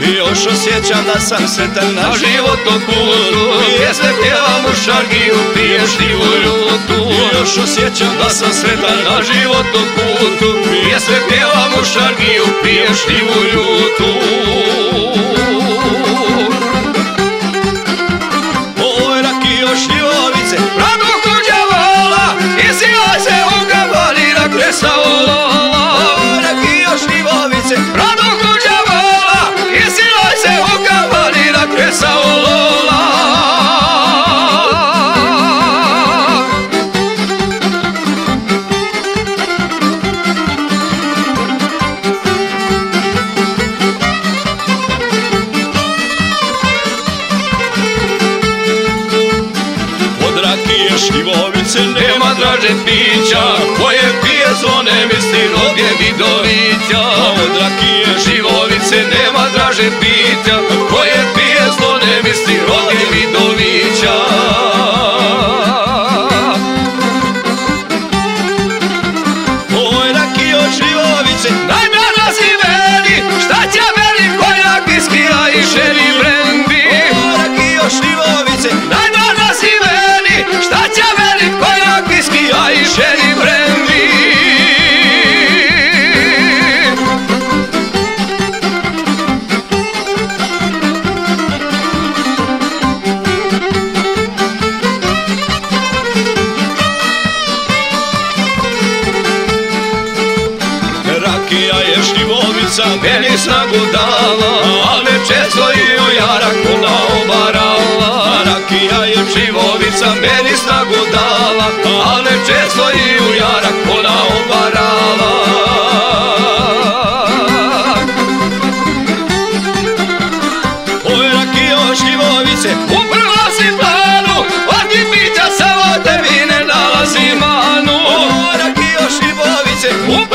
Još osjećam da sam sretan na životnom putu. Pjesme pjevam u šargiju, piješ divu ljutu. Još osjećam da sam sretan na životnom putu. Pjesme pjevam u šargiju, piješ divu ljutu. Oj, rakio šljivovice, rado kuđa vola, i sila se u kavali na kresa ulola. Oj, rakio šljivovice, rado kuđa vola, i sila se u kavali na kresa ulola. Rakije šljivovice nema draže pića, koje pije zlo ne misli rodje Vidovića. Od rakije šljivovice nema draže pića, koje pije zlo ne misli rodje Vidovića. Oj, rakije šljivovice, daj da nasi meni, šta će meni konjak, viskija i šeri brendi. Oj, rakije šljivovice, daj da nasi meni, šta će meni konjak, viskija i šeri brendi. Rakija je šljivovica, meni snagu dala, a večer stoji u jaraku na obarala. Rakija je šljivovica, meni snagu dala, a večer stoji u jaraku na obarala. Oj, rakio šljivovice, u prvom si planu, od njih pića samo tebi ne nalazi manu. Oj, rakio šljivovice, u